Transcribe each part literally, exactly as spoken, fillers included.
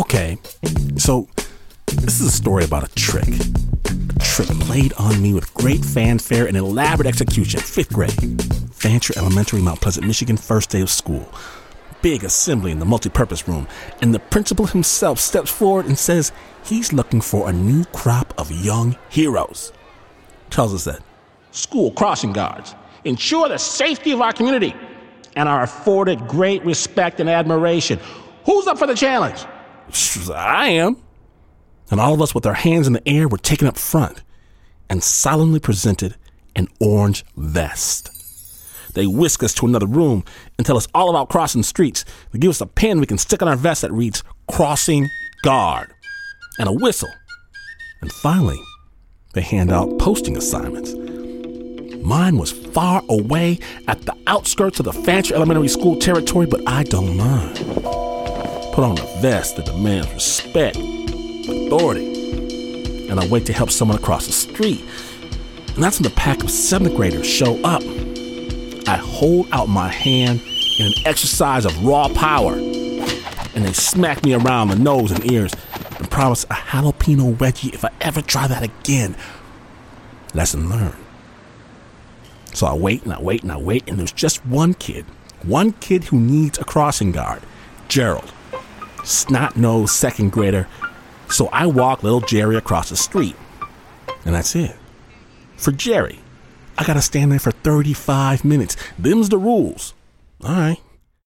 Okay, so this is a story about a trick. A trick played on me with great fanfare and elaborate execution. Fifth grade, Fancher Elementary, Mount Pleasant, Michigan, first day of school. Big assembly in the multipurpose room, and the principal himself steps forward and says he's looking for a new crop of young heroes. Tells us that school crossing guards ensure the safety of our community and are afforded great respect and admiration. Who's up for the challenge? I am. And all of us with our hands in the air were taken up front and solemnly presented an orange vest. They whisk us to another room and tell us all about crossing streets. They give us a pen we can stick on our vest that reads Crossing Guard and a whistle. And finally, they hand out posting assignments. Mine was far away at the outskirts of the Fancher Elementary School territory, but I don't mind. Put on a vest that demands respect, authority, and I wait to help someone across the street. And that's when the pack of seventh graders show up. I hold out my hand in an exercise of raw power, and they smack me around the nose and ears and promise a jalapeno wedgie if I ever try that again. Lesson learned. So I wait and I wait and I wait, and there's just one kid, one kid who needs a crossing guard, Gerald, snot-nosed second grader. So I walk little Jerry across the street, and that's it. For Jerry, I gotta stand there for thirty-five minutes. Them's the rules. All right.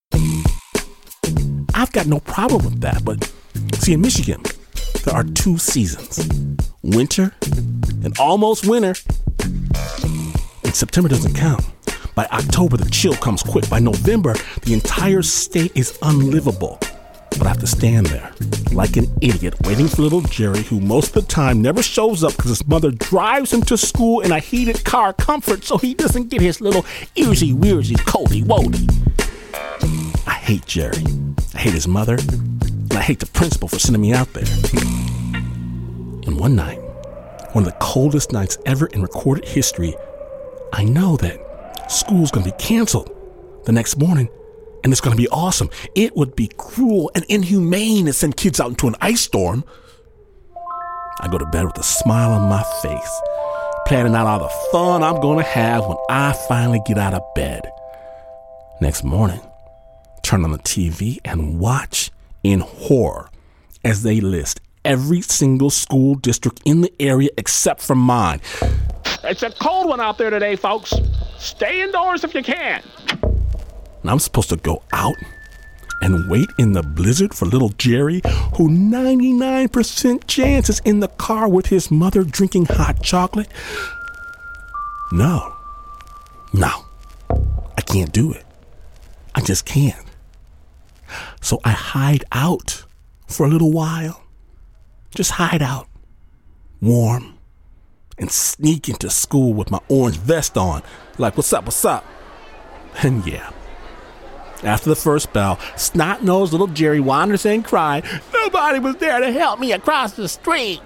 I've got no problem with that, but see, in Michigan, there are two seasons, winter and almost winter. And September doesn't count. By October, the chill comes quick. By November, the entire state is unlivable. But I have to stand there like an idiot waiting for little Jerry, who most of the time never shows up because his mother drives him to school in a heated car Comfort so he doesn't get his little earsy wearsy coldy woody. I hate Jerry. I hate his mother. And I hate the principal for sending me out there. And one night, one of the coldest nights ever in recorded history, I know that school's going to be canceled the next morning. And it's going to be awesome. It would be cruel and inhumane to send kids out into an ice storm. I go to bed with a smile on my face, planning out all the fun I'm going to have when I finally get out of bed. Next morning, turn on the T V and watch in horror as they list every single school district in the area except for mine. It's a cold one out there today, folks. Stay indoors if you can. And I'm supposed to go out and wait in the blizzard for little Jerry, who ninety-nine percent chance is in the car with his mother drinking hot chocolate? No. No. I can't do it. I just can't. So I hide out for a little while. Just hide out. Warm. And sneak into school with my orange vest on. Like, what's up, what's up? And yeah. After the first bell, snot-nosed little Jerry wanders in crying, "Nobody was there to help me across the street."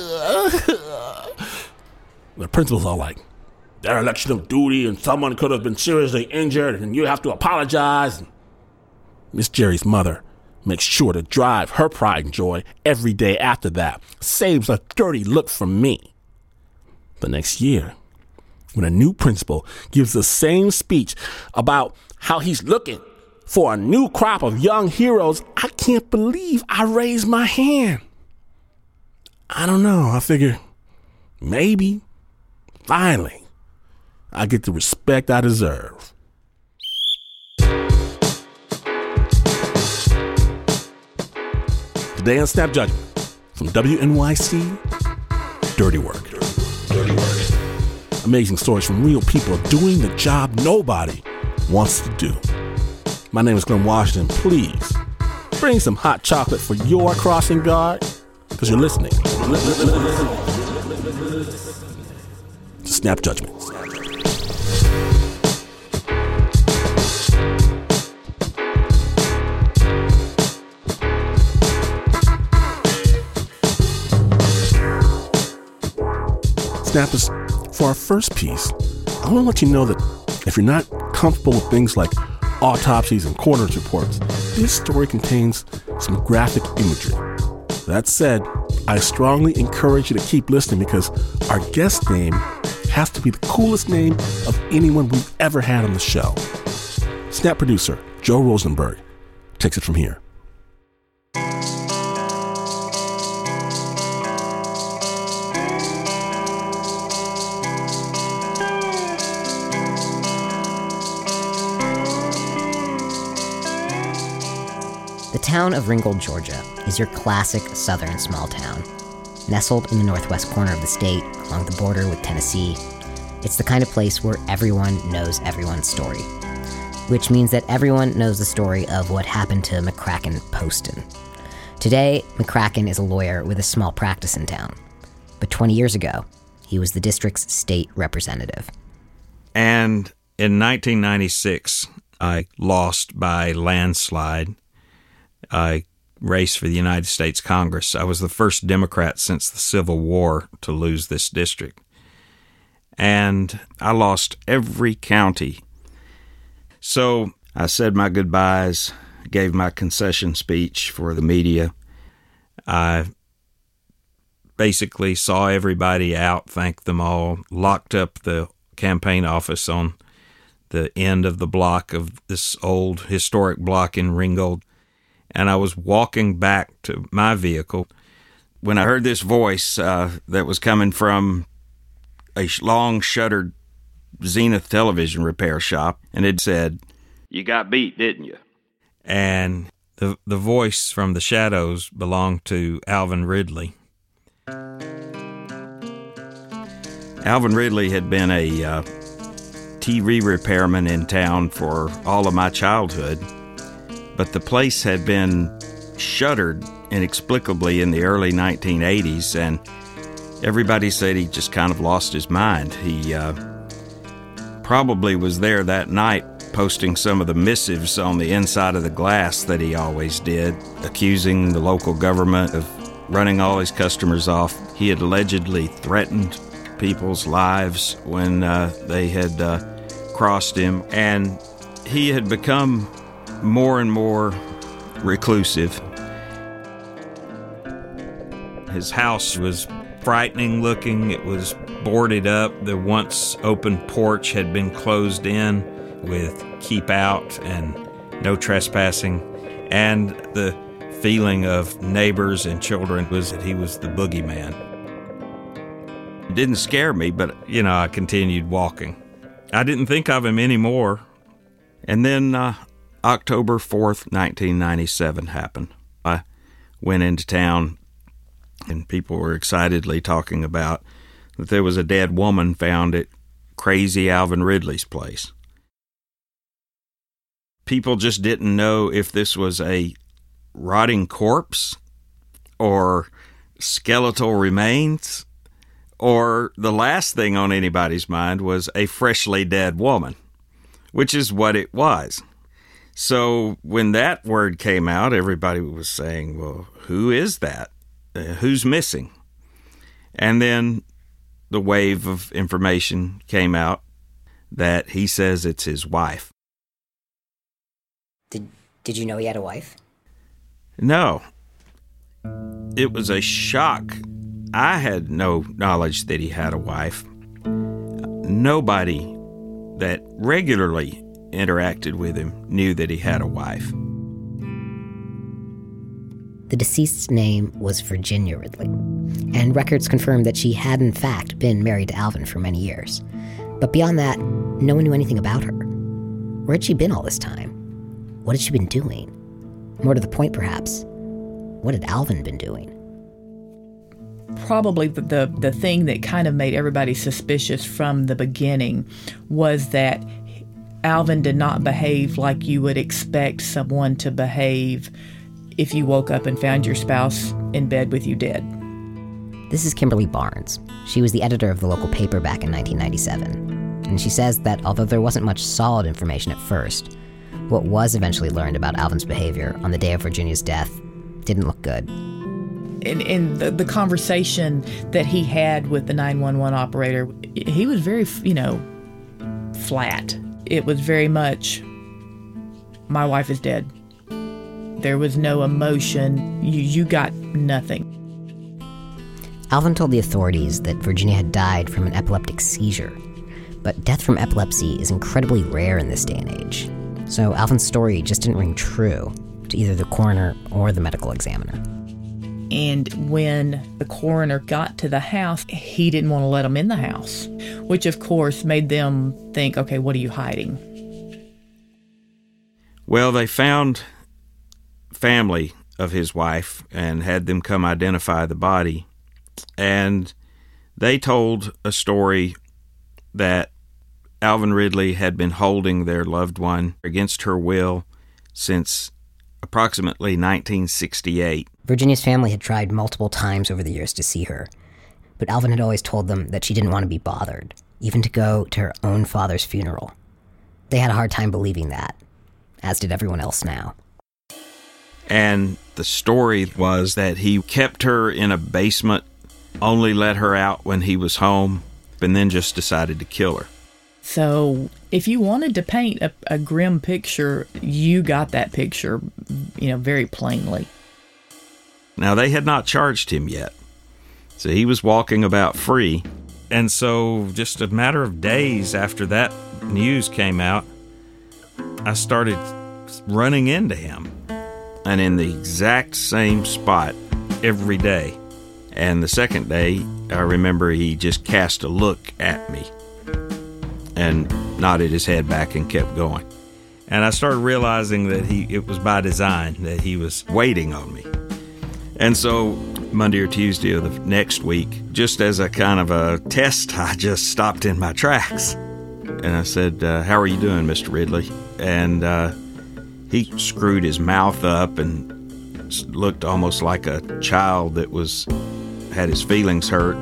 The principal's all like, "Dereliction of duty, and someone could have been seriously injured, and you have to apologize." Miss Jerry's mother makes sure to drive her pride and joy every day after that. Saves a dirty look from me. The next year, when a new principal gives the same speech about how he's looking for a new crop of young heroes, I can't believe I raised my hand. I don't know. I figure maybe, finally, I get the respect I deserve. Today on Snap Judgment, from W N Y C, Dirty Work. Dirty Work. Amazing stories from real people doing the job nobody wants to do. My name is Glenn Washington. Please bring some hot chocolate for your crossing guard, because you're listening to Snap Judgment. Snappers, for our first piece, I want to let you know that if you're not comfortable with things like autopsies and coroner's reports, this story contains some graphic imagery. That said, I strongly encourage you to keep listening because our guest name has to be the coolest name of anyone we've ever had on the show. Snap producer Joe Rosenberg takes it from here. The town of Ringgold, Georgia, is your classic southern small town. Nestled in the northwest corner of the state, along the border with Tennessee, it's the kind of place where everyone knows everyone's story, which means that everyone knows the story of what happened to McCracken Poston. Today, McCracken is a lawyer with a small practice in town, but twenty years ago, he was the district's state representative. And in nineteen ninety-six, I lost by landslide. I raced for the United States Congress. I was the first Democrat since the Civil War to lose this district. And I lost every county. So I said my goodbyes, gave my concession speech for the media. I basically saw everybody out, thanked them all, locked up the campaign office on the end of the block of this old historic block in Ringgold. And I was walking back to my vehicle when I heard this voice uh, that was coming from a long-shuttered Zenith television repair shop, and it said, "You got beat, didn't you?" And the the voice from the shadows belonged to Alvin Ridley. Alvin Ridley had been a uh, T V repairman in town for all of my childhood. But the place had been shuttered inexplicably in the early nineteen eighties, and everybody said he just kind of lost his mind. He uh, probably was there that night posting some of the missives on the inside of the glass that he always did, accusing the local government of running all his customers off. He had allegedly threatened people's lives when uh, they had uh, crossed him, and he had become more and more reclusive. His house was frightening looking. It was boarded up. The once open porch had been closed in with keep out and no trespassing. And the feeling of neighbors and children was that he was the boogeyman. It didn't scare me, but, you know, I continued walking. I didn't think of him anymore. And then uh, October fourth, nineteen ninety-seven happened. I went into town, and people were excitedly talking about that there was a dead woman found at crazy Alvin Ridley's place. People just didn't know if this was a rotting corpse or skeletal remains, or the last thing on anybody's mind was a freshly dead woman, which is what it was. So when that word came out, everybody was saying, well, who is that? Uh, who's missing? And then the wave of information came out that he says it's his wife. Did Did you know he had a wife? No. It was a shock. I had no knowledge that he had a wife. Nobody that regularly interacted with him knew that he had a wife. The deceased's name was Virginia Ridley, and records confirmed that she had in fact been married to Alvin for many years. But beyond that, no one knew anything about her. Where had she been all this time? What had she been doing? More to the point, perhaps, what had Alvin been doing? Probably the, the, the thing that kind of made everybody suspicious from the beginning was that Alvin did not behave like you would expect someone to behave if you woke up and found your spouse in bed with you dead. This is Kimberly Barnes. She was the editor of the local paper back in nineteen ninety-seven. And she says that although there wasn't much solid information at first, what was eventually learned about Alvin's behavior on the day of Virginia's death didn't look good. In, in the, the conversation that he had with the nine one one operator, he was very, you know, flat. It was very much, my wife is dead. There was no emotion. You, you got nothing. Alvin told the authorities that Virginia had died from an epileptic seizure, but death from epilepsy is incredibly rare in this day and age. So Alvin's story just didn't ring true to either the coroner or the medical examiner. And when the coroner got to the house, he didn't want to let them in the house, which of course made them think, okay, what are you hiding? Well, they found family of his wife and had them come identify the body. And they told a story that Alvin Ridley had been holding their loved one against her will since approximately nineteen sixty-eight. Virginia's family had tried multiple times over the years to see her, but Alvin had always told them that she didn't want to be bothered, even to go to her own father's funeral. They had a hard time believing that, as did everyone else now. And the story was that he kept her in a basement, only let her out when he was home, and then just decided to kill her. So if you wanted to paint a, a grim picture, you got that picture, you know, very plainly. Now, they had not charged him yet, so he was walking about free. And so just a matter of days after that news came out, I started running into him, and in the exact same spot every day. And the second day, I remember he just cast a look at me and nodded his head back and kept going. And I started realizing that he it was by design, that he was waiting on me. And so Monday or Tuesday of the next week, just as a kind of a test, I just stopped in my tracks. And I said, uh, how are you doing, Mister Ridley? And uh, he screwed his mouth up and looked almost like a child that was had his feelings hurt.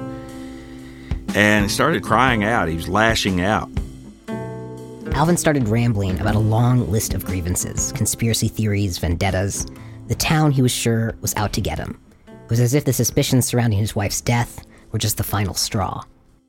And he started crying out. He was lashing out. Alvin started rambling about a long list of grievances, conspiracy theories, vendettas. The town, he was sure, was out to get him. It was as if the suspicions surrounding his wife's death were just the final straw.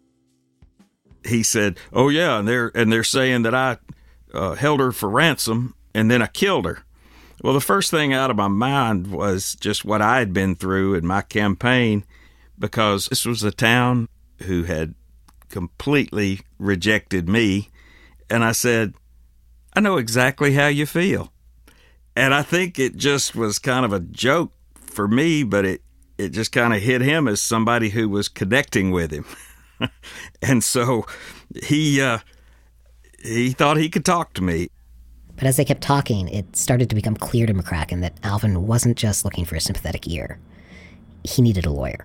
He said, oh yeah, and they're, and they're saying that I uh, held her for ransom and then I killed her. Well, the first thing out of my mind was just what I had been through in my campaign, because this was a town who had completely rejected me. And I said, I know exactly how you feel. And I think it just was kind of a joke for me, but it, it just kind of hit him as somebody who was connecting with him. And so he uh, he thought he could talk to me. But as they kept talking, it started to become clear to McCracken that Alvin wasn't just looking for a sympathetic ear. He needed a lawyer.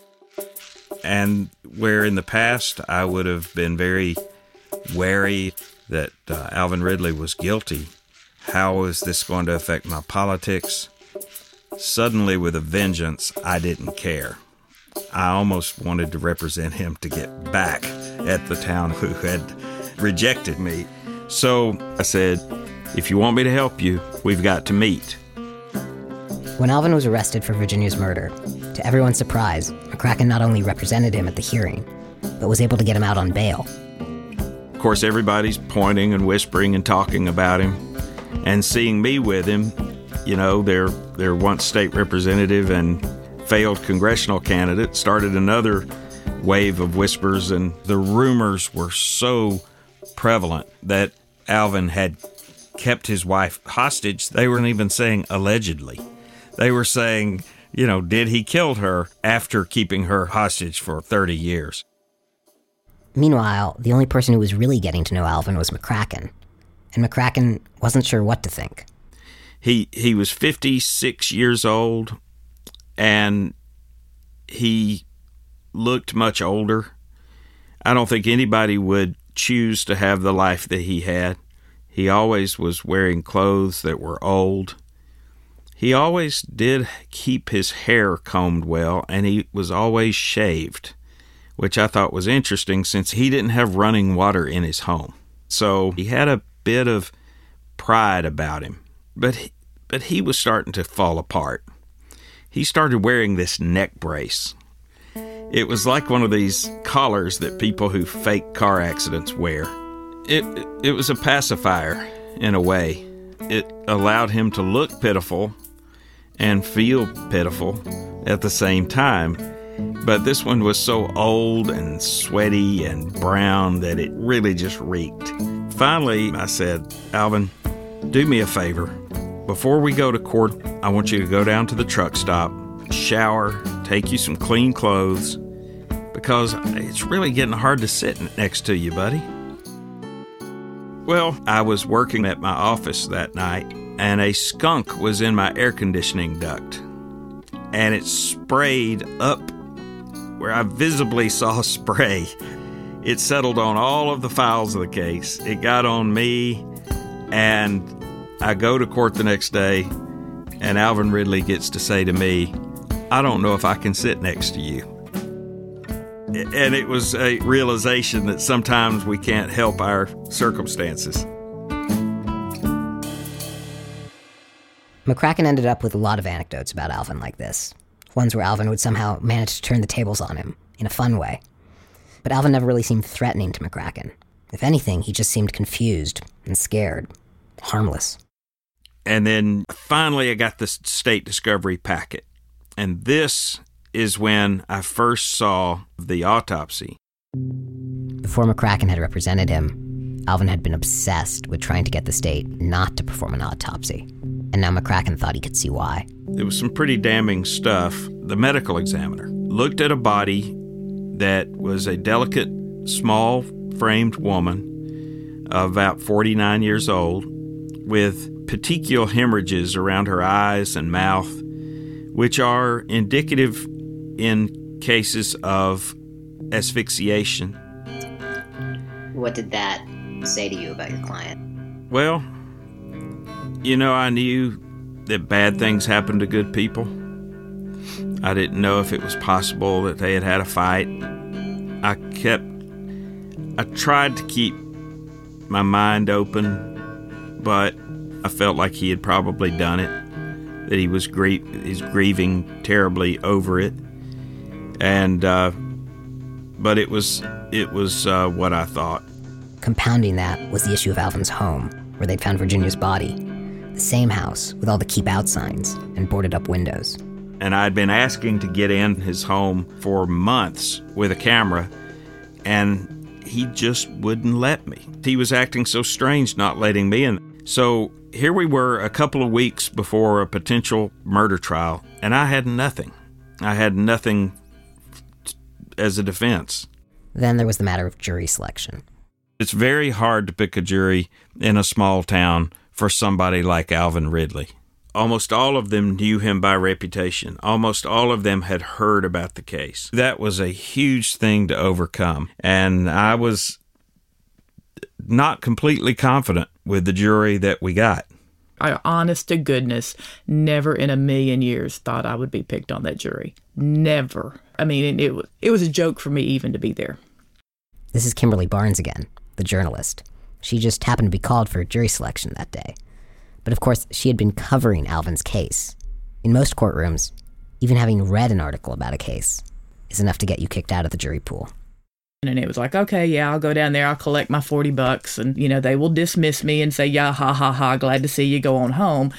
And where in the past I would have been very wary that uh, Alvin Ridley was guilty, how was this going to affect my politics? Suddenly, with a vengeance, I didn't care. I almost wanted to represent him to get back at the town who had rejected me. So I said, if you want me to help you, we've got to meet. When Alvin was arrested for Virginia's murder, to everyone's surprise, McCracken not only represented him at the hearing, but was able to get him out on bail. Of course, everybody's pointing and whispering and talking about him, and seeing me with him. You know, their their once state representative and failed congressional candidate started another wave of whispers, and the rumors were so prevalent that Alvin had kept his wife hostage. They weren't even saying allegedly. They were saying, you know, did he kill her after keeping her hostage for thirty years? Meanwhile, the only person who was really getting to know Alvin was McCracken, and McCracken wasn't sure what to think. He he was fifty-six years old, and he looked much older. I don't think anybody would choose to have the life that he had. He always was wearing clothes that were old. He always did keep his hair combed well, and he was always shaved, which I thought was interesting since he didn't have running water in his home. So he had a bit of pride about him. But he, but he was starting to fall apart. He started wearing this neck brace. It was like one of these collars that people who fake car accidents wear. It, it, it was a pacifier, in a way. It allowed him to look pitiful and feel pitiful, at the same time. But this one was so old and sweaty and brown that it really just reeked. Finally, I said, Alvin, do me a favor. Before we go to court, I want you to go down to the truck stop, shower, take you some clean clothes, because it's really getting hard to sit next to you, buddy. Well, I was working at my office that night, and a skunk was in my air conditioning duct, and it sprayed up where I visibly saw spray. It settled on all of the files of the case. It got on me, and I go to court the next day, and Alvin Ridley gets to say to me, I don't know if I can sit next to you. And it was a realization that sometimes we can't help our circumstances. McCracken ended up with a lot of anecdotes about Alvin like this. Ones where Alvin would somehow manage to turn the tables on him, in a fun way. But Alvin never really seemed threatening to McCracken. If anything, he just seemed confused and scared. Harmless. And then finally I got the state discovery packet. And this is when I first saw the autopsy. Before McCracken had represented him, Alvin had been obsessed with trying to get the state not to perform an autopsy. And now McCracken thought he could see why. It was some pretty damning stuff. The medical examiner looked at a body that was a delicate, small-framed woman of about forty-nine years old with petechial hemorrhages around her eyes and mouth, which are indicative in cases of asphyxiation. What did that say to you about your client? Well, you know, I knew that bad things happen to good people. I didn't know if it was possible that they had had a fight. I kept, I tried to keep my mind open, but I felt like he had probably done it, that he was grie- he's grieving terribly over it. And, uh, but it was, it was uh, what I thought. Compounding that was the issue of Alvin's home, where they'd found Virginia's body. The same house with all the keep out signs and boarded up windows. And I'd been asking to get in his home for months with a camera, and he just wouldn't let me. He was acting so strange not letting me in. So here we were a couple of weeks before a potential murder trial, and I had nothing. I had nothing as a defense. Then there was the matter of jury selection. It's very hard to pick a jury in a small town for somebody like Alvin Ridley. Almost all of them knew him by reputation. Almost all of them had heard about the case. That was a huge thing to overcome. And I was not completely confident with the jury that we got. I, honest to goodness, never in a million years thought I would be picked on that jury. Never. I mean, it, it was a joke for me even to be there. This is Kimberly Barnes again, the journalist. She just happened to be called for jury selection that day. But of course, she had been covering Alvin's case. In most courtrooms, even having read an article about a case is enough to get you kicked out of the jury pool. And it was like, okay, yeah, I'll go down there, I'll collect my forty bucks, and, you know, they will dismiss me and say, yeah, ha, ha, ha, glad to see you, go on home.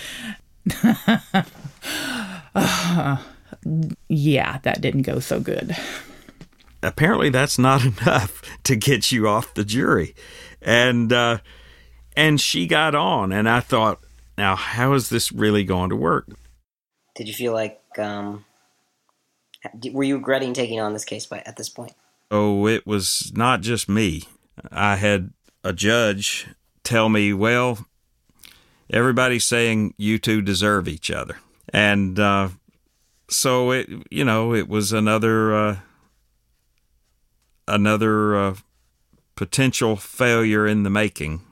uh, yeah, that didn't go so good. Apparently that's not enough to get you off the jury. And, uh, and she got on, and I thought, now, how is this really going to work? Did you feel like, um, were you regretting taking on this case by, at this point? Oh, it was not just me. I had a judge tell me, well, everybody's saying you two deserve each other. And uh, so, it, you know, it was another, uh, another uh, potential failure in the making.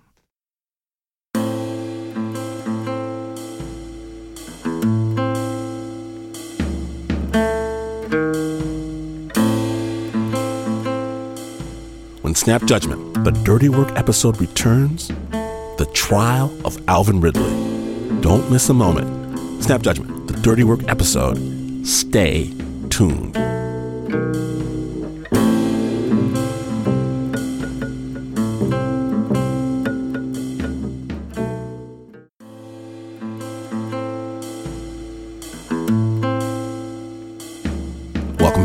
When Snap Judgment, the Dirty Work episode returns, the trial of Alvin Ridley. Don't miss a moment. Snap Judgment, the Dirty Work episode. Stay tuned.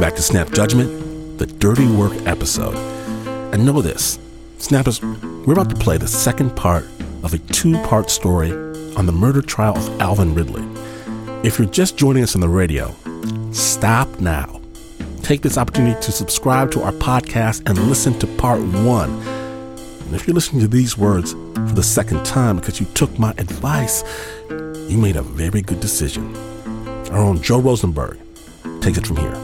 back to Snap Judgment, the Dirty Work episode. And know this, Snappers, we're about to play the second part of a two-part story on the murder trial of Alvin Ridley. If you're just joining us on the radio, stop now. Take this opportunity to subscribe to our podcast and listen to part one. And if you're listening to these words for the second time because you took my advice, you made a very good decision. Our own Joe Rosenberg takes it from here.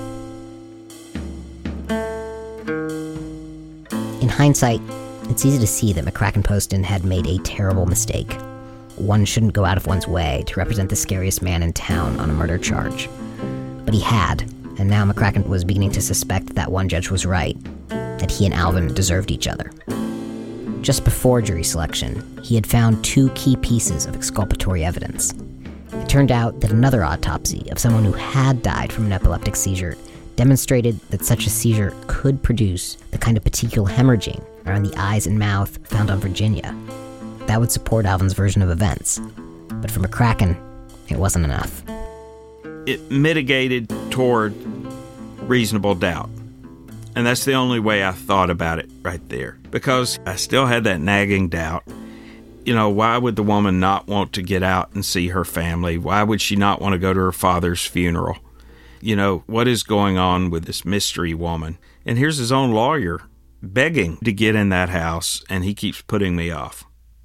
In hindsight, it's easy to see that McCracken Poston had made a terrible mistake. One shouldn't go out of one's way to represent the scariest man in town on a murder charge. But he had, and now McCracken was beginning to suspect that one judge was right, that he and Alvin deserved each other. Just before jury selection, he had found two key pieces of exculpatory evidence. It turned out that another autopsy of someone who had died from an epileptic seizure demonstrated that such a seizure could produce the kind of petechial hemorrhaging around the eyes and mouth found on Virginia. That would support Alvin's version of events. But for McCracken, it wasn't enough. It mitigated toward reasonable doubt. And that's the only way I thought about it right there. Because I still had that nagging doubt. You know, why would the woman not want to get out and see her family? Why would she not want to go to her father's funeral? You know, what is going on with this mystery woman? And here's his own lawyer begging to get in that house, and he keeps putting me off.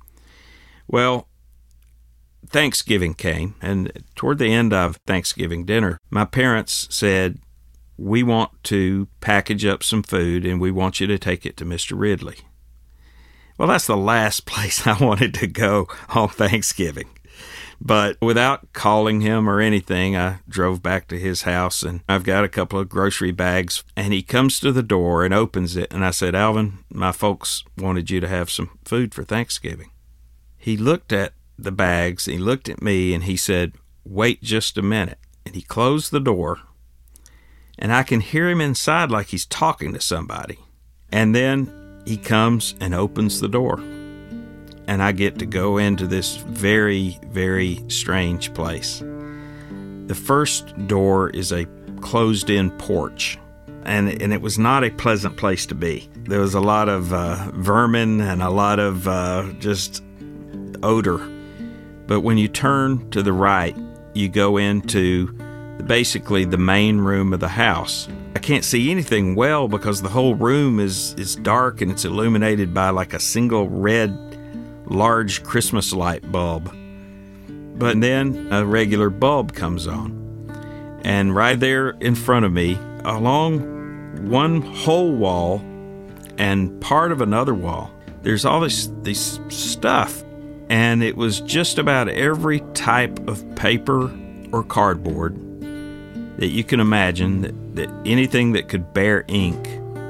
Well, Thanksgiving came, and toward the end of Thanksgiving dinner, my parents said, we want to package up some food, and we want you to take it to Mister Ridley. Well, that's the last place I wanted to go on Thanksgiving. But without calling him or anything, I drove back to his house, and I've got a couple of grocery bags, and he comes to the door and opens it, and I said, Alvin, my folks wanted you to have some food for Thanksgiving. He looked at the bags, he looked at me, and he said, wait just a minute. And he closed the door, and I can hear him inside like he's talking to somebody. And then he comes and opens the door. And I get to go into this very, very strange place. The first door is a closed-in porch, and, and it was not a pleasant place to be. There was a lot of uh, vermin and a lot of uh, just odor. But when you turn to the right, you go into basically the main room of the house. I can't see anything well because the whole room is, is dark and it's illuminated by like a single red large Christmas light bulb. But then a regular bulb comes on. And right there in front of me, along one whole wall and part of another wall, there's all this, this stuff. And it was just about every type of paper or cardboard that you can imagine, that, that anything that could bear ink.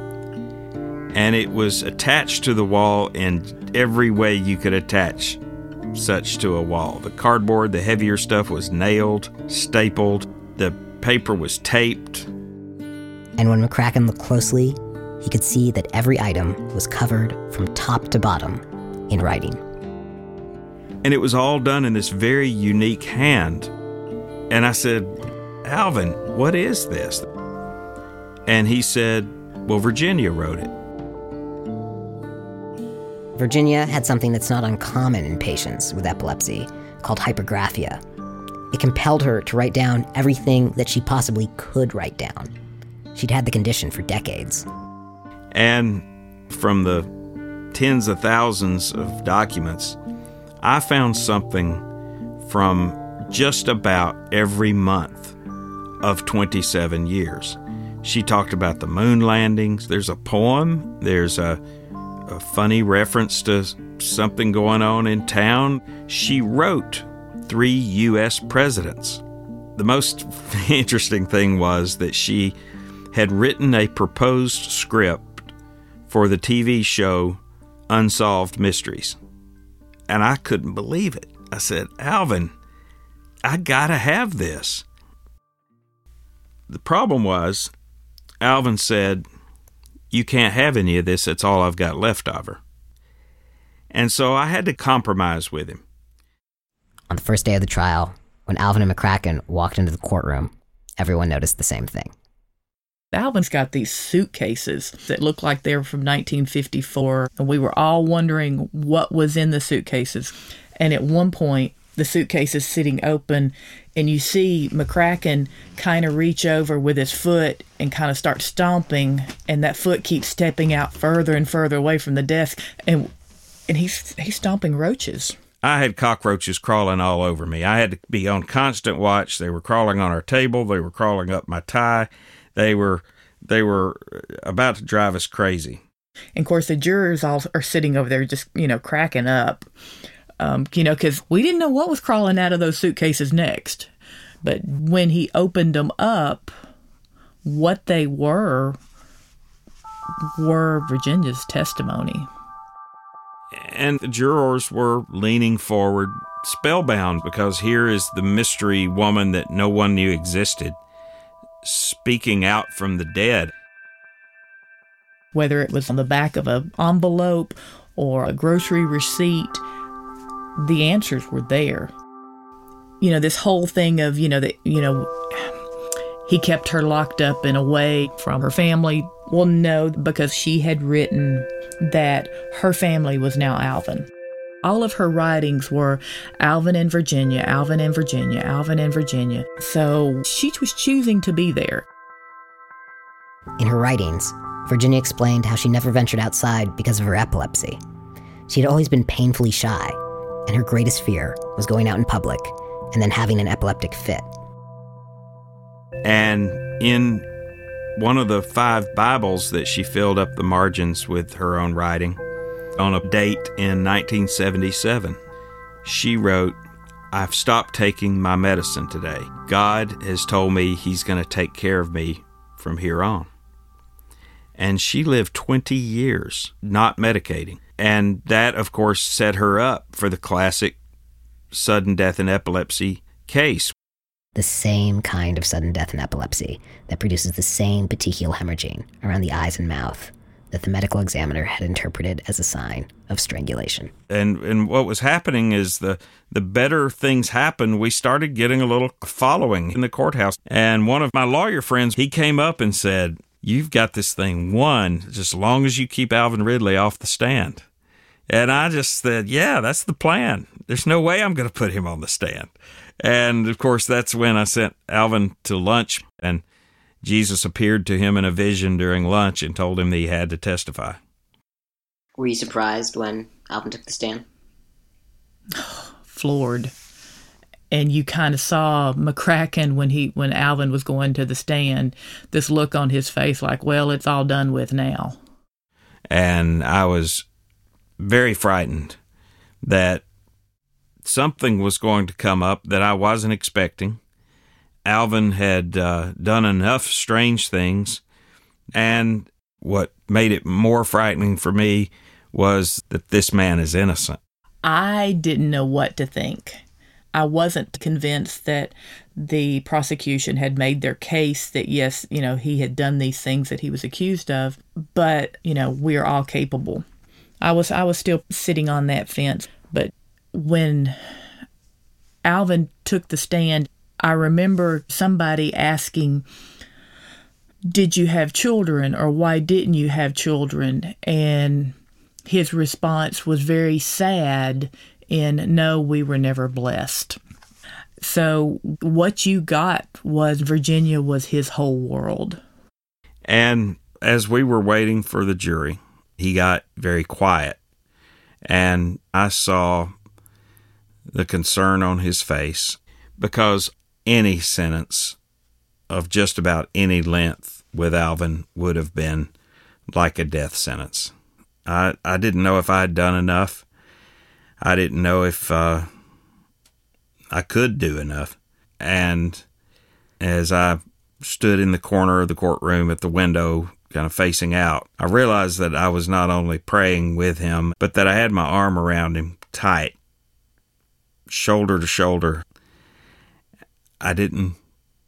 And it was attached to the wall in every way you could attach such to a wall. The cardboard, the heavier stuff, was nailed, stapled. The paper was taped. And when McCracken looked closely, he could see that every item was covered from top to bottom in writing. And it was all done in this very unique hand. And I said, Alvin, what is this? And he said, well, Virginia wrote it. Virginia had something that's not uncommon in patients with epilepsy, called hypergraphia. It compelled her to write down everything that she possibly could write down. She'd had the condition for decades. And from the tens of thousands of documents, I found something from just about every month of twenty-seven years. She talked about the moon landings. There's a poem. There's a a funny reference to something going on in town. She wrote three U S presidents. The most interesting thing was that she had written a proposed script for the T V show Unsolved Mysteries. And I couldn't believe it. I said, Alvin, I gotta have this. The problem was, Alvin said, you can't have any of this. That's all I've got left of her. And so I had to compromise with him. On the first day of the trial, when Alvin and McCracken walked into the courtroom, everyone noticed the same thing. Alvin's got these suitcases that look like they're from nineteen fifty-four, and we were all wondering what was in the suitcases. And at one point, the suitcase is sitting open, and you see McCracken kind of reach over with his foot and kind of start stomping, and that foot keeps stepping out further and further away from the desk, and and he's he's stomping roaches. I had cockroaches crawling all over me. I had to be on constant watch. They were crawling on our table. They were crawling up my tie. They were they were about to drive us crazy. And of course, the jurors all are sitting over there just, you know, cracking up. Um, you know, because we didn't know what was crawling out of those suitcases next. But when he opened them up, what they were were Virginia's testimony. And the jurors were leaning forward, spellbound, because here is the mystery woman that no one knew existed, speaking out from the dead. Whether it was on the back of an envelope or a grocery receipt, the answers were there. You know, this whole thing of, you know, that, you know, he kept her locked up and away from her family. Well, no, because she had written that her family was now Alvin. All of her writings were Alvin and Virginia, Alvin and Virginia, Alvin and Virginia. So she was choosing to be there. In her writings, Virginia explained how she never ventured outside because of her epilepsy. She had always been painfully shy, and her greatest fear was going out in public and then having an epileptic fit. And in one of the five Bibles that she filled up the margins with her own writing, on a date in nineteen seventy-seven, she wrote, "I've stopped taking my medicine today. God has told me He's going to take care of me from here on." And she lived twenty years not medicating. And that, of course, set her up for the classic sudden death in epilepsy case. The same kind of sudden death in epilepsy that produces the same petechial hemorrhaging around the eyes and mouth that the medical examiner had interpreted as a sign of strangulation. And and what was happening is the, the better things happened, we started getting a little following in the courthouse. And one of my lawyer friends, he came up and said, "You've got this thing won just as long as you keep Alvin Ridley off the stand." And I just said, yeah, that's the plan. There's no way I'm going to put him on the stand. And, of course, that's when I sent Alvin to lunch, and Jesus appeared to him in a vision during lunch and told him that he had to testify. Were you surprised when Alvin took the stand? Floored. And you kind of saw McCracken when he when Alvin was going to the stand, this look on his face like, well, it's all done with now. And I was very frightened that something was going to come up that I wasn't expecting. Alvin had uh, done enough strange things, and what made it more frightening for me was that this man is innocent. I didn't know what to think. I wasn't convinced that the prosecution had made their case that, yes, you know, he had done these things that he was accused of, but, you know, we are all capable. I was I was still sitting on that fence. But when Alvin took the stand, I remember somebody asking, "Did you have children, or why didn't you have children?" And his response was very sad in, "No, we were never blessed." So what you got was Virginia was his whole world. And as we were waiting for the jury, he got very quiet, and I saw the concern on his face, because any sentence of just about any length with Alvin would have been like a death sentence. I, I didn't know if I had done enough. I didn't know if uh, I could do enough. And as I stood in the corner of the courtroom at the window, kind of facing out, I realized that I was not only praying with him, but that I had my arm around him tight, shoulder to shoulder. I didn't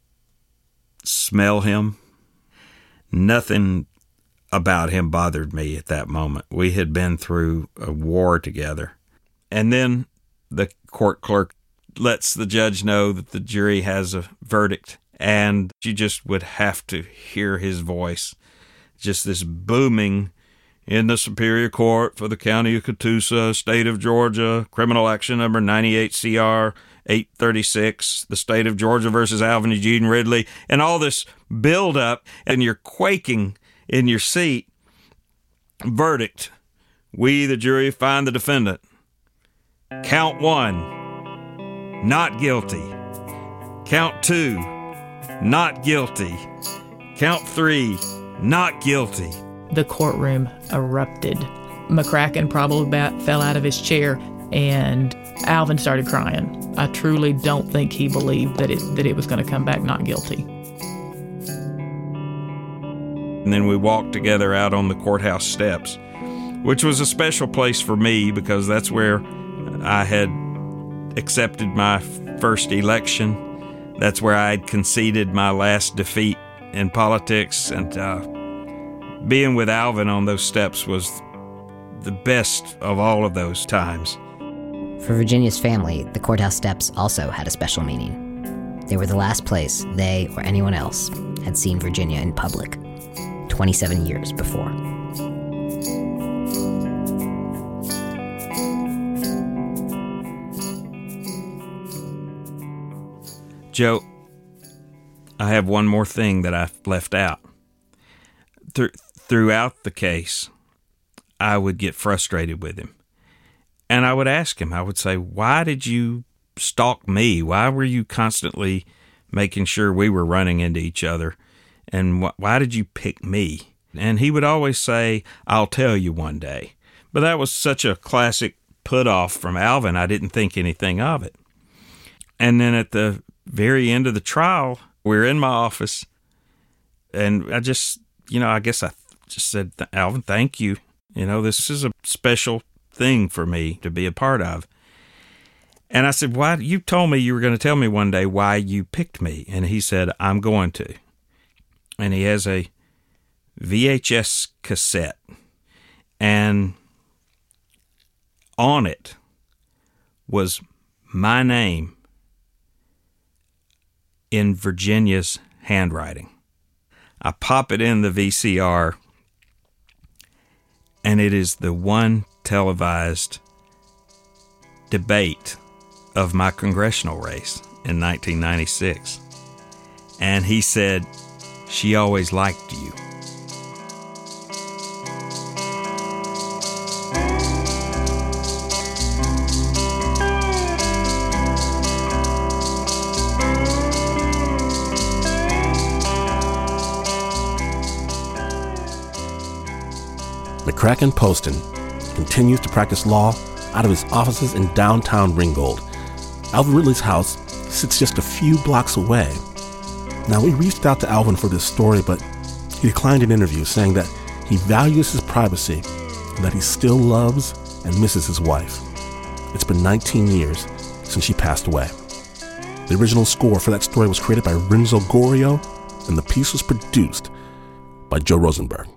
smell him. Nothing about him bothered me at that moment. We had been through a war together. And then the court clerk lets the judge know that the jury has a verdict, and you just would have to hear his voice, just this booming, in the Superior Court for the County of Catoosa, State of Georgia, criminal action number ninety-eight C R eight thirty-six, the State of Georgia versus Alvin Eugene Ridley, and all this build-up, and you're quaking in your seat. Verdict: we, the jury, find the defendant. Count one, not guilty. Count two, not guilty. Count three, not guilty. The courtroom erupted. McCracken probably about fell out of his chair, and Alvin started crying. I truly don't think he believed that it that it was going to come back not guilty. And then we walked together out on the courthouse steps, which was a special place for me because that's where I had accepted my first election. That's where I had conceded my last defeat in politics, and uh, being with Alvin on those steps was the best of all of those times. For Virginia's family, the courthouse steps also had a special meaning. They were the last place they or anyone else had seen Virginia in public, twenty-seven years before. Joe, I have one more thing that I left out. Th- throughout the case, I would get frustrated with him. And I would ask him, I would say, why did you stalk me? Why were you constantly making sure we were running into each other? And wh- why did you pick me? And he would always say, I'll tell you one day. But that was such a classic put-off from Alvin, I didn't think anything of it. And then at the very end of the trial, we were in my office, and I just, you know, I guess I just said, Alvin, thank you. You know, this is a special thing for me to be a part of. And I said, why? You told me you were going to tell me one day why you picked me. And he said, I'm going to. And he has a V H S cassette. And on it was my name in Virginia's handwriting. I pop it in the V C R, and it is the one televised debate of my congressional race in nineteen ninety-six. And he said, she always liked you. McCracken Poston continues to practice law out of his offices in downtown Ringgold. Alvin Ridley's house sits just a few blocks away. Now, we reached out to Alvin for this story, but he declined an interview, saying that he values his privacy and that he still loves and misses his wife. It's been nineteen years since she passed away. The original score for that story was created by Renzo Gorio, and the piece was produced by Joe Rosenberg.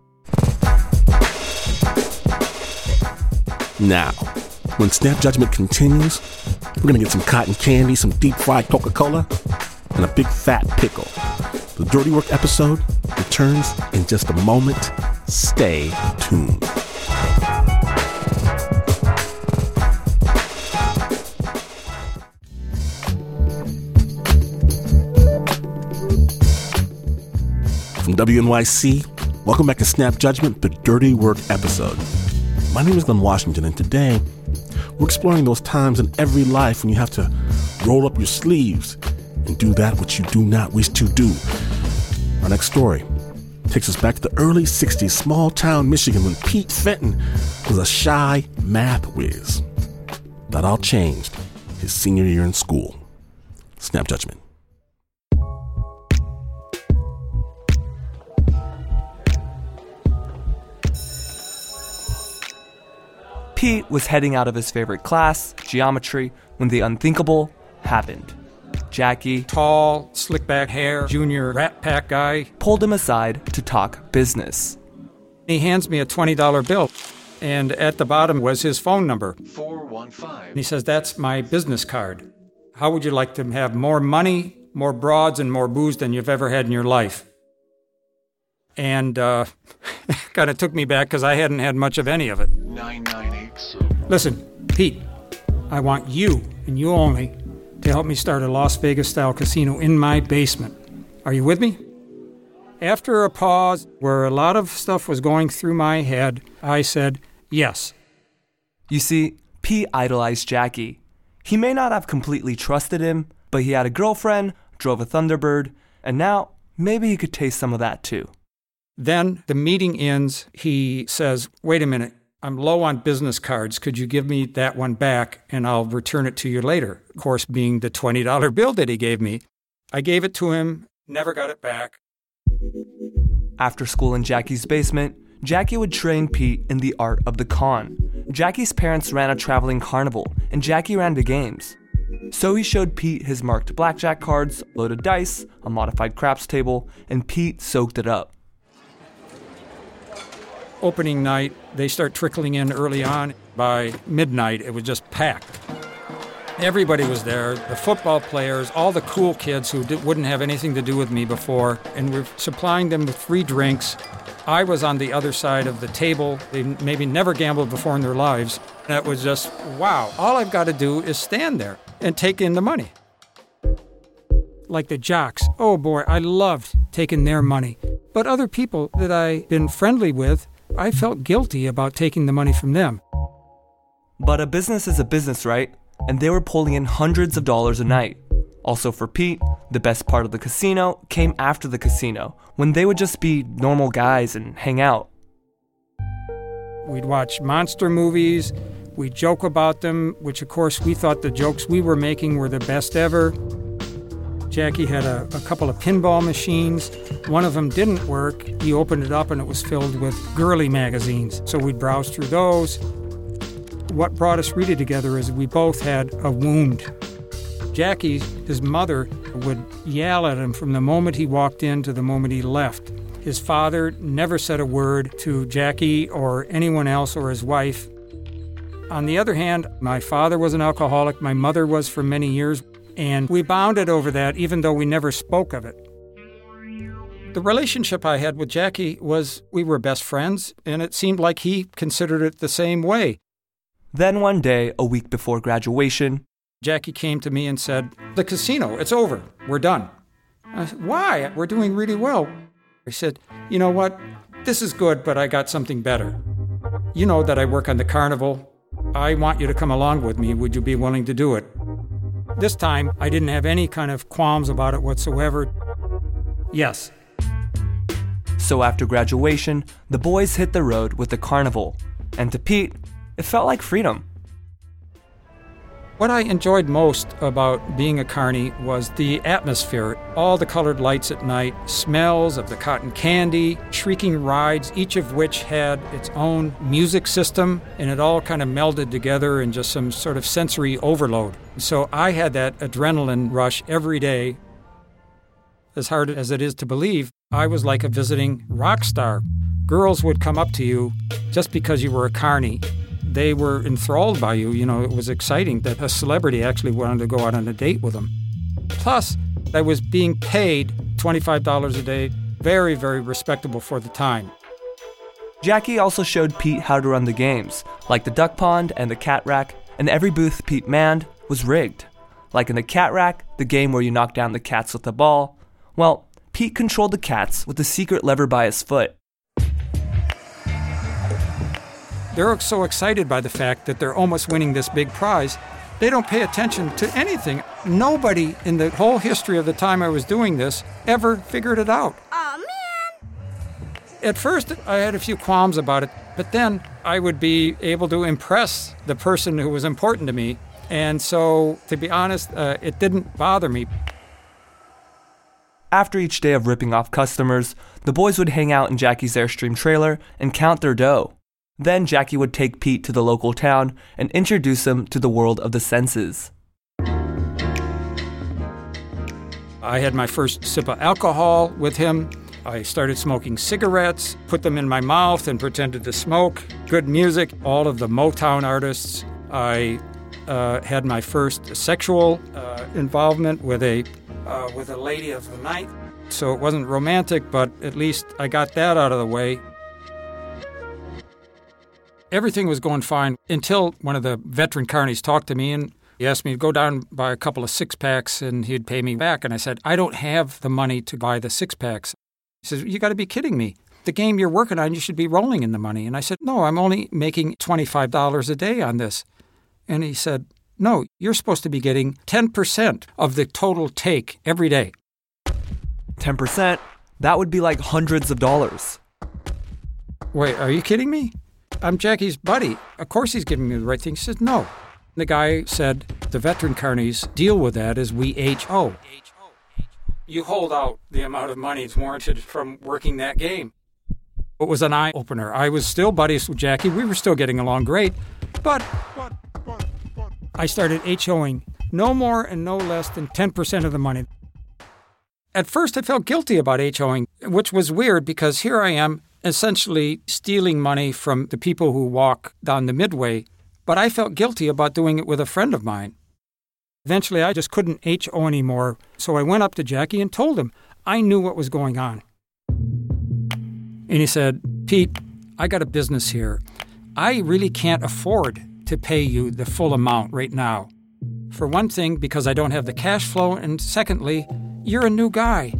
Now, when Snap Judgment continues, we're going to get some cotton candy, some deep-fried Coca-Cola, and a big fat pickle. The Dirty Work episode returns in just a moment. Stay tuned. From W N Y C, welcome back to Snap Judgment, the Dirty Work episode. My name is Glenn Washington, and today we're exploring those times in every life when you have to roll up your sleeves and do that which you do not wish to do. Our next story takes us back to the early sixties, small town Michigan, when Pete Fenton was a shy math whiz. That all changed his senior year in school. Snap Judgment. Pete was heading out of his favorite class, geometry, when the unthinkable happened. Jackie, tall, slick back hair, junior Rat Pack guy, pulled him aside to talk business. He hands me a twenty dollar bill, and at the bottom was his phone number. four one five. And he says, that's my business card. How would you like to have more money more broads and more booze than you've ever had in your life. And uh, kind of took me back because I hadn't had much of any of it. nine nine eight. Listen, Pete, I want you, and you only, to help me start a Las Vegas-style casino in my basement. Are you with me? After a pause where a lot of stuff was going through my head, I said, yes. You see, Pete idolized Jackie. He may not have completely trusted him, but he had a girlfriend, drove a Thunderbird, and now maybe he could taste some of that too. Then the meeting ends. He says, wait a minute, I'm low on business cards. Could you give me that one back and I'll return it to you later? Of course, being the twenty dollar bill that he gave me. I gave it to him, never got it back. After school in Jackie's basement, Jackie would train Pete in the art of the con. Jackie's parents ran a traveling carnival, and Jackie ran the games. So he showed Pete his marked blackjack cards, loaded dice, a modified craps table, and Pete soaked it up. Opening night, they start trickling in early on. By midnight, it was just packed. Everybody was there, the football players, all the cool kids who did, wouldn't have anything to do with me before, and we're supplying them with free drinks. I was on the other side of the table. They maybe never gambled before in their lives. And it was just, wow, all I've got to do is stand there and take in the money. Like the jocks, oh boy, I loved taking their money. But other people that I'd been friendly with, I felt guilty about taking the money from them. But a business is a business, right? And they were pulling in hundreds of dollars a night. Also for Pete, the best part of the casino came after the casino, when they would just be normal guys and hang out. We'd watch monster movies, we'd joke about them, which of course we thought the jokes we were making were the best ever. Jackie had a, a couple of pinball machines. One of them didn't work. He opened it up and it was filled with girly magazines. So we'd browse through those. What brought us really together is we both had a wound. Jackie, his mother, would yell at him from the moment he walked in to the moment he left. His father never said a word to Jackie or anyone else or his wife. On the other hand, my father was an alcoholic, my mother was for many years, and we bonded over that even though we never spoke of it. The relationship I had with Jackie was we were best friends, and it seemed like he considered it the same way. Then one day, a week before graduation, Jackie came to me and said, the casino, it's over. We're done. I said, why? We're doing really well. I said, you know what? This is good, but I got something better. You know that I work on the carnival. I want you to come along with me. Would you be willing to do it? This time, I didn't have any kind of qualms about it whatsoever. Yes. So after graduation, the boys hit the road with the carnival. And to Pete, it felt like freedom. What I enjoyed most about being a carny was the atmosphere, all the colored lights at night, smells of the cotton candy, shrieking rides, each of which had its own music system, and it all kind of melded together in just some sort of sensory overload. So I had that adrenaline rush every day. As hard as it is to believe, I was like a visiting rock star. Girls would come up to you just because you were a carny. They were enthralled by you. You know, it was exciting that a celebrity actually wanted to go out on a date with them. Plus, I was being paid twenty-five dollars a day, very, very respectable for the time. Jackie also showed Pete how to run the games, like the duck pond and the cat rack, and every booth Pete manned was rigged. Like in the cat rack, the game where you knock down the cats with the ball, well, Pete controlled the cats with a secret lever by his foot. They're so excited by the fact that they're almost winning this big prize, they don't pay attention to anything. Nobody in the whole history of the time I was doing this ever figured it out. Aw, man! At first, I had a few qualms about it, but then I would be able to impress the person who was important to me. And so, to be honest, uh, it didn't bother me. After each day of ripping off customers, the boys would hang out in Jackie's Airstream trailer and count their dough. Then Jackie would take Pete to the local town and introduce him to the world of the senses. I had my first sip of alcohol with him. I started smoking cigarettes, put them in my mouth and pretended to smoke. Good music, all of the Motown artists. I uh, had my first sexual uh, involvement with a uh, with a lady of the night. So it wasn't romantic, but at least I got that out of the way. Everything was going fine until one of the veteran carnies talked to me, and he asked me to go down and buy a couple of six-packs, and he'd pay me back. And I said, I don't have the money to buy the six-packs. He says, you got to be kidding me. The game you're working on, you should be rolling in the money. And I said, no, I'm only making twenty-five dollars a day on this. And he said, no, you're supposed to be getting ten percent of the total take every day. ten percent? That would be like hundreds of dollars. Wait, are you kidding me? I'm Jackie's buddy. Of course he's giving me the right thing. He says, no. The guy said, the veteran carnies deal with that as we H O. You hold out the amount of money it's warranted from working that game. It was an eye-opener. I was still buddies with Jackie. We were still getting along great. But, but, but, but I started HOing no more and no less than ten percent of the money. At first, I felt guilty about HOing, which was weird because here I am essentially stealing money from the people who walk down the midway, but I felt guilty about doing it with a friend of mine. Eventually, I just couldn't H O anymore, so I went up to Jackie and told him I knew what was going on. And he said, Pete, I got a business here. I really can't afford to pay you the full amount right now. For one thing, because I don't have the cash flow, and secondly, you're a new guy.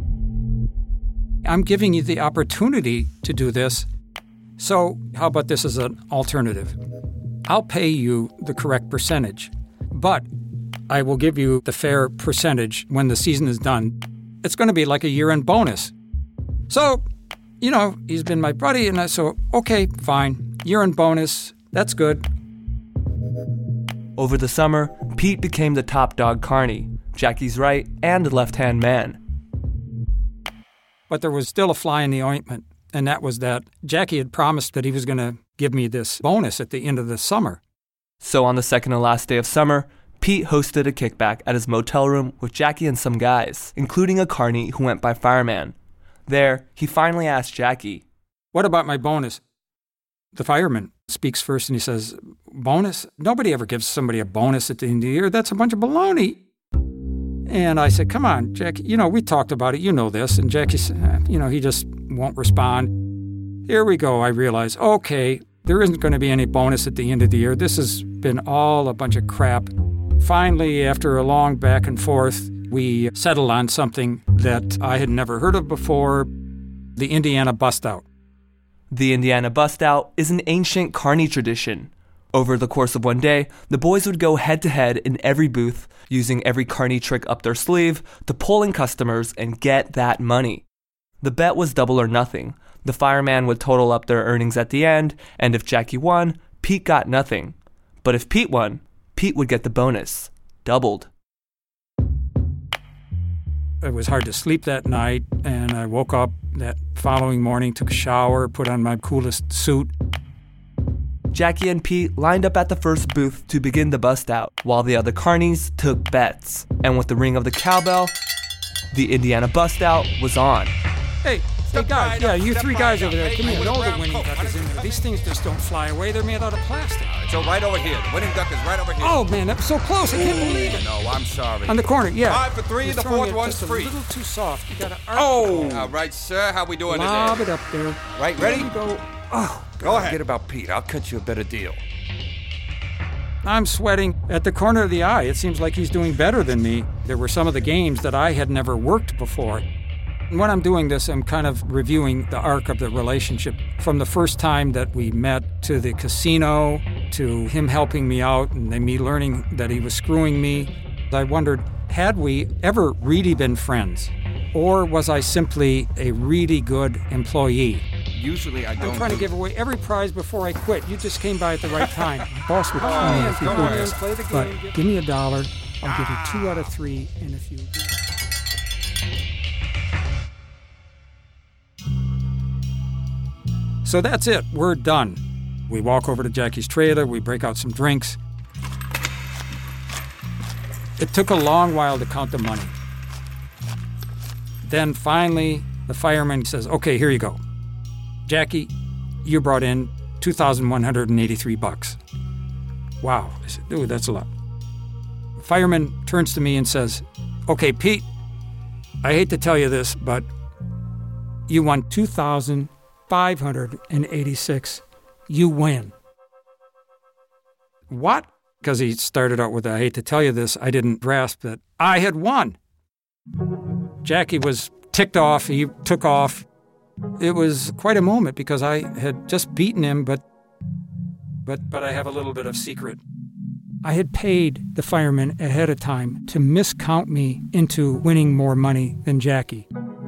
I'm giving you the opportunity to do this, so how about this as an alternative? I'll pay you the correct percentage, but I will give you the fair percentage when the season is done. It's going to be like a year-end bonus. So, you know, he's been my buddy, and I so, okay, fine, year-end bonus, that's good. Over the summer, Pete became the top dog carny, Jackie's right and left-hand man. But there was still a fly in the ointment, and that was that Jackie had promised that he was going to give me this bonus at the end of the summer. So on the second and last day of summer, Pete hosted a kickback at his motel room with Jackie and some guys, including a carny who went by Fireman. There, he finally asked Jackie, what about my bonus? The fireman speaks first and he says, bonus? Nobody ever gives somebody a bonus at the end of the year. That's a bunch of baloney. And I said, come on, Jackie, you know, we talked about it, you know this. And Jackie said, you know, he just won't respond. Here we go, I realize, okay, there isn't going to be any bonus at the end of the year. This has been all a bunch of crap. Finally, after a long back and forth, we settled on something that I had never heard of before, the Indiana Bust Out. The Indiana Bust Out is an ancient carny tradition. Over the course of one day, the boys would go head-to-head in every booth, using every carny trick up their sleeve to pull in customers and get that money. The bet was double or nothing. The fireman would total up their earnings at the end, and if Jackie won, Pete got nothing. But if Pete won, Pete would get the bonus, doubled. It was hard to sleep that night, and I woke up that following morning, took a shower, put on my coolest suit. Jackie and Pete lined up at the first booth to begin the bust out, while the other carnies took bets. And with the ring of the cowbell, the Indiana Bust Out was on. Hey, hey guys, yeah, you three guys over there, come here. Know the winning duck is in there. These things just don't fly away. They're made out of plastic. So right over here. The winning duck is right over here. Oh, man, that was so close. I can't believe it. No, I'm sorry. On the corner, yeah. Five for three, the fourth one's free. A little too soft. You gotta Oh! All right, sir. How we doing today? Lob it up there. Right, ready? Go. Oh, go ahead. Forget about Pete. I'll cut you a better deal. I'm sweating at the corner of the eye. It seems like he's doing better than me. There were some of the games that I had never worked before. And when I'm doing this, I'm kind of reviewing the arc of the relationship from the first time that we met to the casino, to him helping me out and then me learning that he was screwing me. I wondered, had we ever really been friends? Or was I simply a really good employee? Usually I don't. I'm trying to give away every prize before I quit. You just came by at the right time. My boss would kill me if you do this. Play the game. But give me a dollar. I'll give you two out of three. And if you... So that's it. We're done. We walk over to Jackie's trailer. We break out some drinks. It took a long while to count the money. Then finally, the fireman says, okay, here you go. Jackie, you brought in two thousand one hundred eighty-three bucks. Wow. I said, dude, that's a lot. The fireman turns to me and says, okay, Pete, I hate to tell you this, but you won two thousand five hundred eighty-six. You win. What? Because he started out with, I hate to tell you this, I didn't grasp that I had won. Jackie was ticked off. He took off. It was quite a moment because I had just beaten him, but but but I have a little bit of secret. I had paid the fireman ahead of time to miscount me into winning more money than Jackie.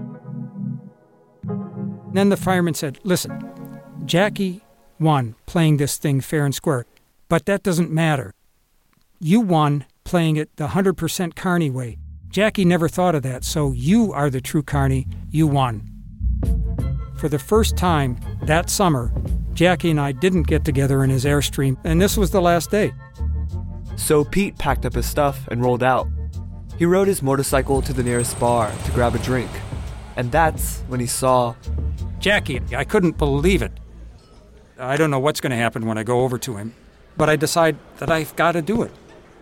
Then the fireman said, listen, Jackie won playing this thing fair and square, but that doesn't matter. You won playing it the one hundred percent Carney way. Jackie never thought of that, so you are the true Carney. You won. For the first time that summer, Jackie and I didn't get together in his Airstream, and this was the last day. So Pete packed up his stuff and rolled out. He rode his motorcycle to the nearest bar to grab a drink. And that's when he saw... Jackie. I couldn't believe it. I don't know what's going to happen when I go over to him, but I decide that I've got to do it.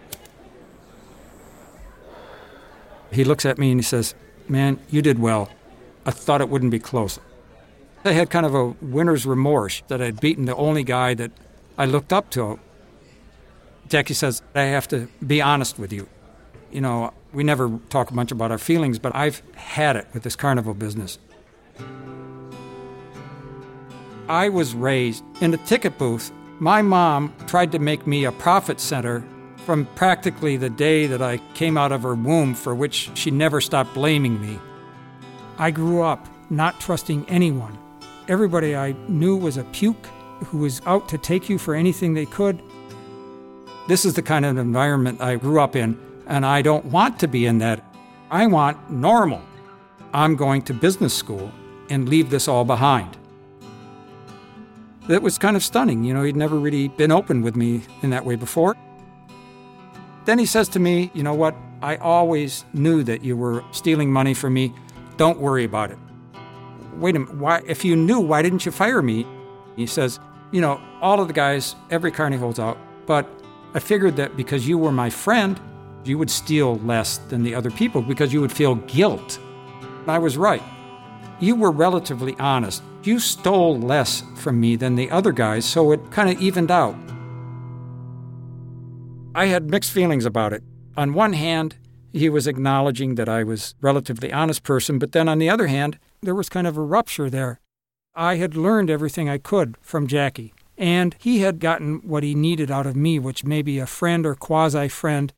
He looks at me and he says, man, you did well. I thought it wouldn't be close. I had kind of a winner's remorse that I'd beaten the only guy that I looked up to. Jackie says, I have to be honest with you. You know, we never talk much about our feelings, but I've had it with this carnival business. I was raised in a ticket booth. My mom tried to make me a profit center from practically the day that I came out of her womb, for which she never stopped blaming me. I grew up not trusting anyone. Everybody I knew was a puke who was out to take you for anything they could. This is the kind of environment I grew up in, and I don't want to be in that. I want normal. I'm going to business school and leave this all behind. That was kind of stunning. You know, he'd never really been open with me in that way before. Then he says to me, you know what, I always knew that you were stealing money from me. Don't worry about it. Wait a minute, why, if you knew, why didn't you fire me? He says, you know, all of the guys, every carny holds out, but I figured that because you were my friend, you would steal less than the other people because you would feel guilt. And I was right. You were relatively honest. You stole less from me than the other guys, so it kind of evened out. I had mixed feelings about it. On one hand, he was acknowledging that I was a relatively honest person, but then on the other hand, there was kind of a rupture there. I had learned everything I could from Jackie, and he had gotten what he needed out of me, which may be a friend or quasi-friend.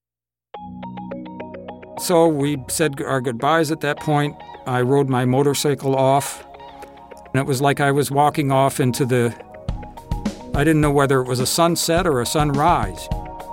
So we said our goodbyes at that point. I rode my motorcycle off, and it was like I was walking off into the... I didn't know whether it was a sunset or a sunrise.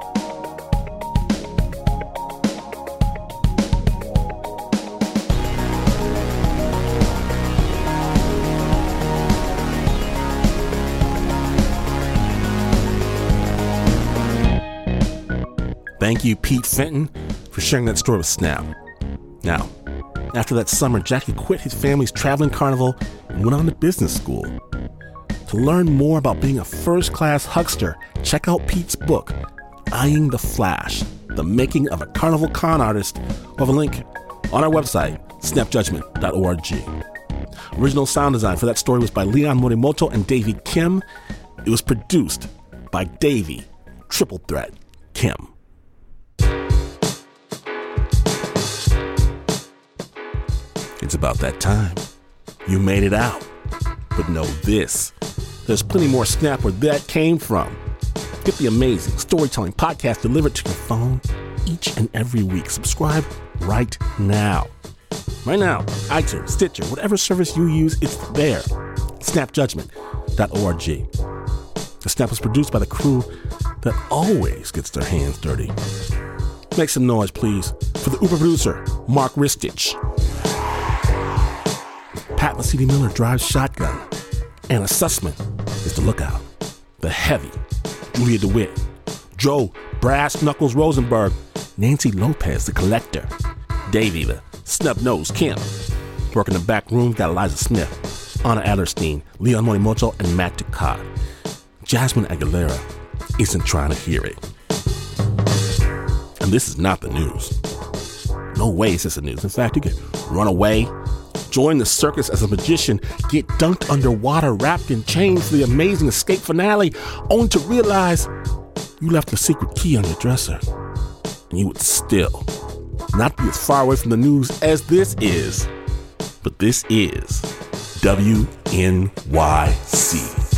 Thank you, Pete Fenton, for sharing that story with Snap. Now, after that summer, Jackie quit his family's traveling carnival and went on to business school. To learn more about being a first-class huckster, check out Pete's book, Eyeing the Flash, The Making of a Carnival Con Artist. We'll have a link on our website, snap judgment dot org. Original sound design for that story was by Leon Morimoto and Davey Kim. It was produced by Davey, Triple Threat, Kim. It's about that time. You made it out. But know this, there's plenty more Snap where that came from. Get the amazing storytelling podcast delivered to your phone each and every week. Subscribe right now. Right now, iTunes, Stitcher, whatever service you use, it's there. snap judgment dot org. The Snap was produced by the crew that always gets their hands dirty. Make some noise, please, for the Uber producer, Mark Ristich. Pat Mesiti-Miller drives shotgun. Anna Sussman is the lookout. The heavy, Julia DeWitt. Joe Brass Knuckles Rosenberg. Nancy Lopez, the collector. Davey, the snub-nosed Kim. Working the back room, got Eliza Smith, Anna Adlerstein, Leon Morimoto, and Matt Ducott. Jasmine Aguilera isn't trying to hear it. And this is not the news. No way is this the news. In fact, you could run away, join the circus as a magician, get dunked underwater, wrapped in chains for the amazing escape finale, only to realize you left the secret key on your dresser. And you would still not be as far away from the news as this is. But this is W N Y C.